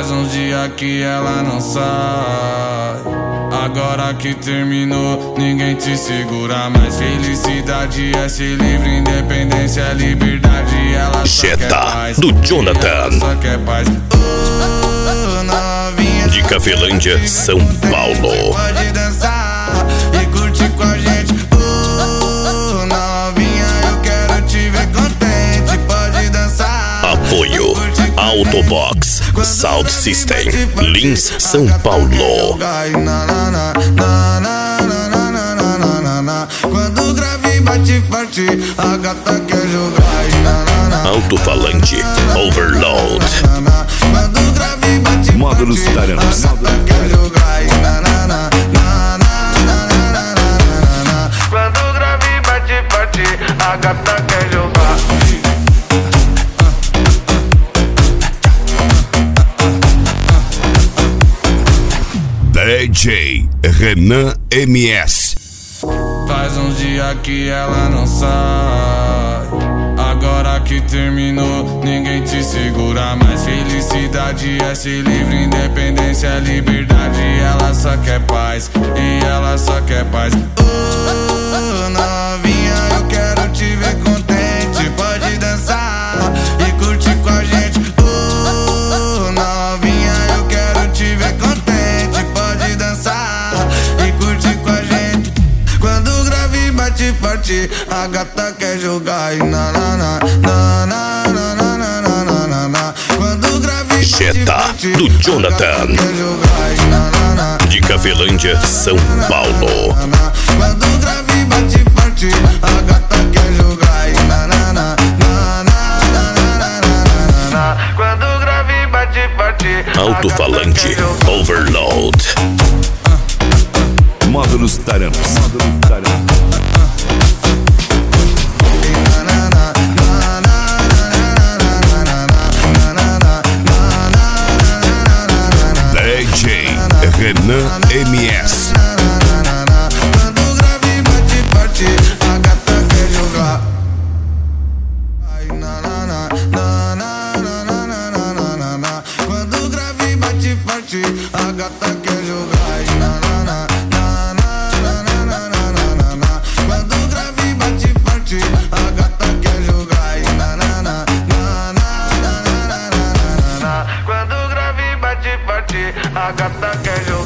Faz uns dias que ela não sai. Agora que terminou, ninguém te segura mais. Felicidade é ser livre, independência é liberdade. Ela só quer paz, do Jonathan. Ela só quer paz. Novinha, de Cafelândia, São Paulo. Pode dançar e curtir com a gente. Novinha, eu quero te ver contente. Pode dançar. Apoio Autobox Sound System, Lins, São Paulo. Quando o grave bate forte, a gata quer jogar. Alto-falante Overload. Quando o grave bate Módulos forte, a Taranos. gata quer jogar. Quando o grave bate forte, a gata quer jogar. DJ Renan MS. Faz uns dias que ela não sai. Agora que terminou, ninguém te segura mais. Felicidade é ser livre, independência é liberdade. Ela só quer paz, e ela só quer paz. Novinha, eu quero te ver contente. Pode dançar e curtir com a gente. Novinha, eu quero te ver contente. Pode dançar e curtir com a gente. Quando o grave bate forte, a gata quer jogar. Quando o grave bate do Jonathan, de Cafelândia, São Paulo. Quando o grave bate forte, a gata quer jogar. Quando o grave bate forte, Alto-falante Overload. Módulos Taranos. DJ Renan MS. Quando o grave bate forte, a gata quer jogar. Quando o grave bate forte, a gata quer jogar. Quando o grave bate forte, a gata quer jogar. Quando o grave bate forte, a gata quer jogar.